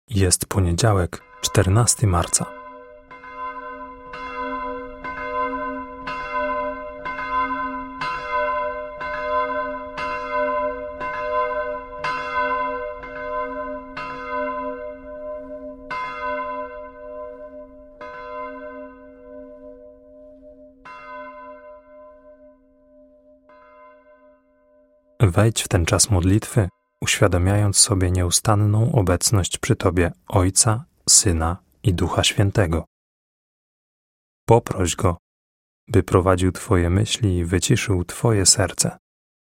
Jest poniedziałek, 14 marca. Wejdź w ten czas modlitwy, uświadamiając sobie nieustanną obecność przy Tobie Ojca, Syna i Ducha Świętego. Poproś Go, by prowadził Twoje myśli i wyciszył Twoje serce.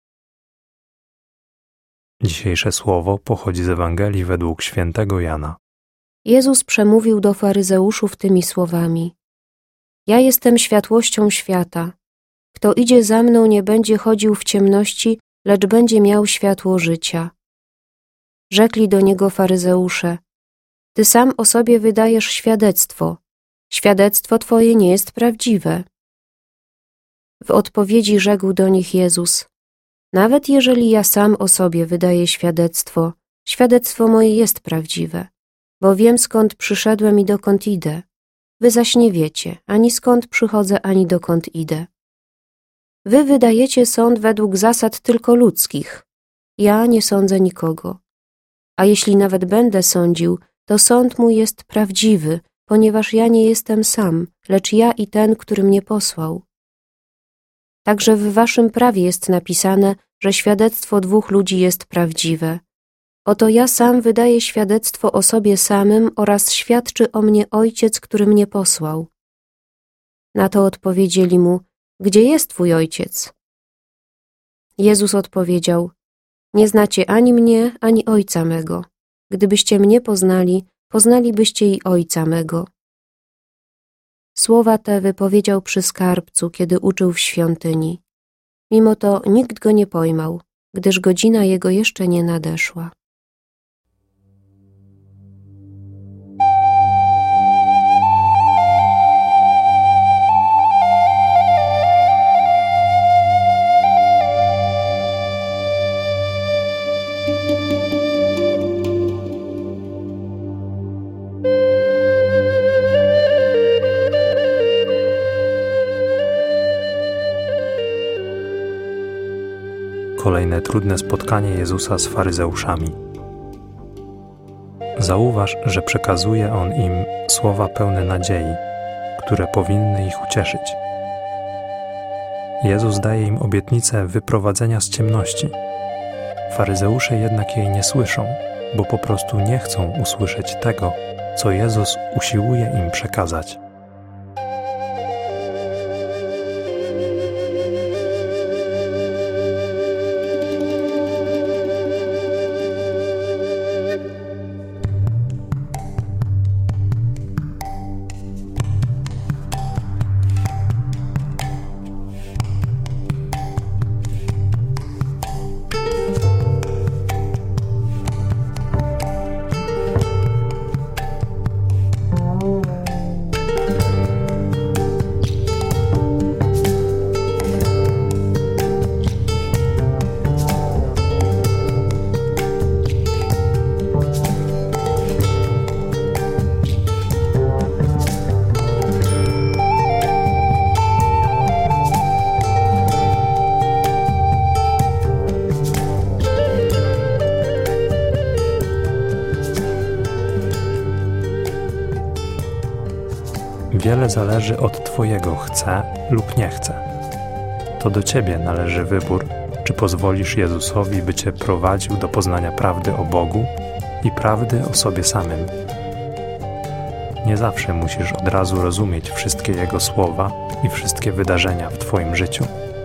Dzisiejsze słowo pochodzi z Ewangelii według świętego Jana. Jezus przemówił do faryzeuszów tymi słowami: Ja jestem światłością świata. Kto idzie za mną, nie będzie chodził w ciemności, lecz będzie miał światło życia. Rzekli do niego faryzeusze: Ty sam o sobie wydajesz świadectwo. Świadectwo Twoje nie jest prawdziwe. W odpowiedzi rzekł do nich Jezus: Nawet jeżeli ja sam o sobie wydaję świadectwo, świadectwo moje jest prawdziwe, bo wiem, skąd przyszedłem i dokąd idę. Wy zaś nie wiecie, ani skąd przychodzę, ani dokąd idę. Wy wydajecie sąd według zasad tylko ludzkich. Ja nie sądzę nikogo. A jeśli nawet będę sądził, to sąd mój jest prawdziwy, ponieważ ja nie jestem sam, lecz ja i ten, który mnie posłał. Także w waszym prawie jest napisane, że świadectwo dwóch ludzi jest prawdziwe. Oto ja sam wydaję świadectwo o sobie samym oraz świadczy o mnie Ojciec, który mnie posłał. Na to odpowiedzieli mu: Gdzie jest Twój Ojciec? Jezus odpowiedział: Nie znacie ani mnie, ani Ojca mego. Gdybyście mnie poznali, poznalibyście i Ojca mego. Słowa te wypowiedział przy skarbcu, kiedy uczył w świątyni. Mimo to nikt go nie pojmał, gdyż godzina jego jeszcze nie nadeszła. Kolejne trudne spotkanie Jezusa z faryzeuszami. Zauważ, że przekazuje On im słowa pełne nadziei, które powinny ich ucieszyć. Jezus daje im obietnicę wyprowadzenia z ciemności. Faryzeusze jednak jej nie słyszą, bo po prostu nie chcą usłyszeć tego, co Jezus usiłuje im przekazać. Wiele zależy od Twojego chce lub nie chce. To do Ciebie należy wybór, czy pozwolisz Jezusowi, by Cię prowadził do poznania prawdy o Bogu i prawdy o sobie samym. Nie zawsze musisz od razu rozumieć wszystkie Jego słowa i wszystkie wydarzenia w Twoim życiu.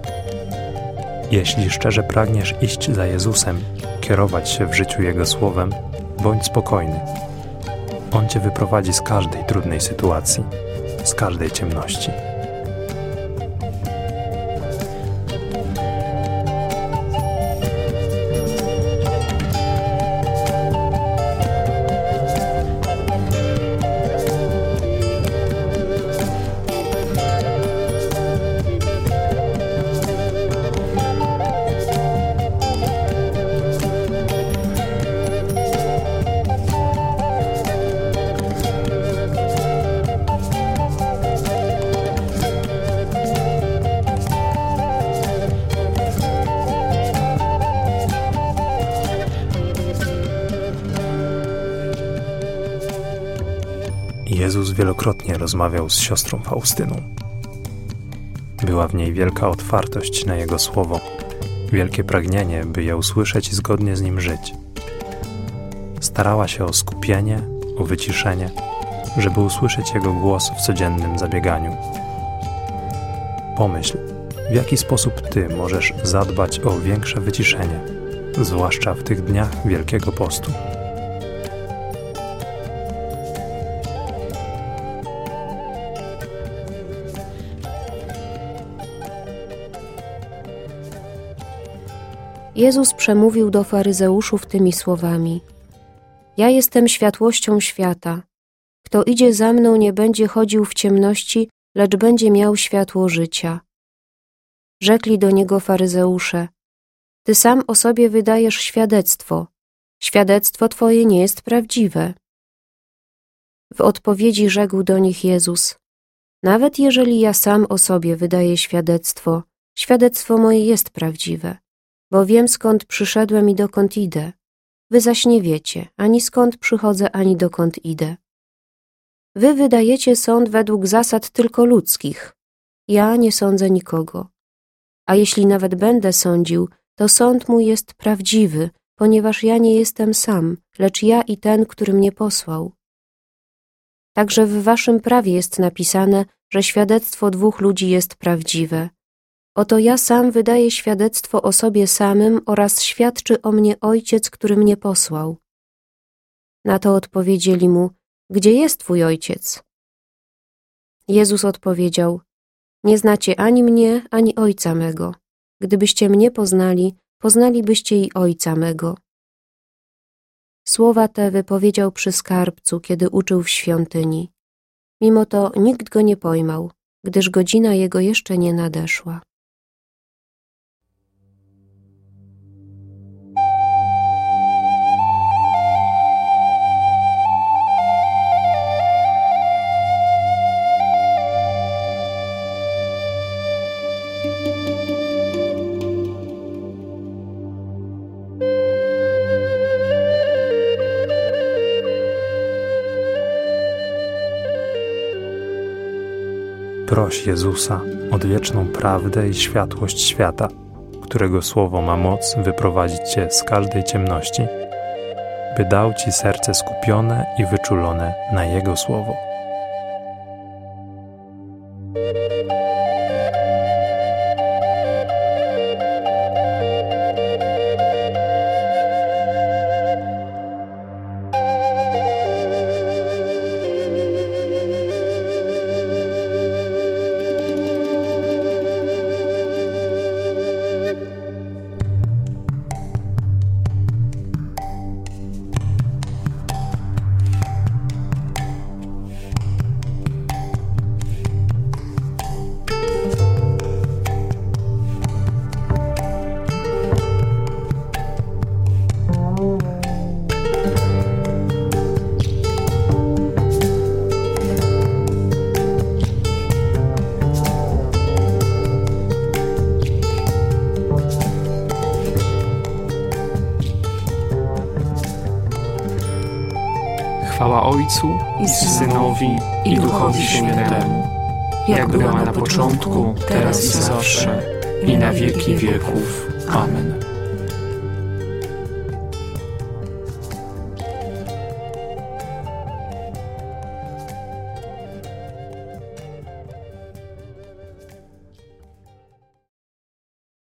Jeśli szczerze pragniesz iść za Jezusem, kierować się w życiu Jego słowem, bądź spokojny. On Cię wyprowadzi z każdej trudnej sytuacji, z każdej ciemności. Jezus wielokrotnie rozmawiał z siostrą Faustyną. Była w niej wielka otwartość na Jego słowo, wielkie pragnienie, by je usłyszeć i zgodnie z nim żyć. Starała się o skupienie, o wyciszenie, żeby usłyszeć Jego głos w codziennym zabieganiu. Pomyśl, w jaki sposób Ty możesz zadbać o większe wyciszenie, zwłaszcza w tych dniach Wielkiego Postu. Jezus przemówił do faryzeuszów tymi słowami: Ja jestem światłością świata. Kto idzie za mną, nie będzie chodził w ciemności, lecz będzie miał światło życia. Rzekli do niego faryzeusze: Ty sam o sobie wydajesz świadectwo. Świadectwo twoje nie jest prawdziwe. W odpowiedzi rzekł do nich Jezus: Nawet jeżeli ja sam o sobie wydaję świadectwo, świadectwo moje jest prawdziwe, bo wiem, skąd przyszedłem i dokąd idę. Wy zaś nie wiecie, ani skąd przychodzę, ani dokąd idę. Wy wydajecie sąd według zasad tylko ludzkich. Ja nie sądzę nikogo. A jeśli nawet będę sądził, to sąd mój jest prawdziwy, ponieważ ja nie jestem sam, lecz ja i ten, który mnie posłał. Także w waszym prawie jest napisane, że świadectwo dwóch ludzi jest prawdziwe. Oto ja sam wydaję świadectwo o sobie samym oraz świadczy o mnie Ojciec, który mnie posłał. Na to odpowiedzieli mu: Gdzie jest twój Ojciec? Jezus odpowiedział: Nie znacie ani mnie, ani Ojca mego. Gdybyście mnie poznali, poznalibyście i Ojca mego. Słowa te wypowiedział przy skarbcu, kiedy uczył w świątyni. Mimo to nikt go nie pojmał, gdyż godzina jego jeszcze nie nadeszła. Proś Jezusa o odwieczną prawdę i światłość świata, którego słowo ma moc wyprowadzić Cię z każdej ciemności, by dał Ci serce skupione i wyczulone na Jego słowo. Chwała Ojcu i Synowi i Duchowi Świętemu, jak była na początku, teraz i zawsze, i na wieki wieków. Amen.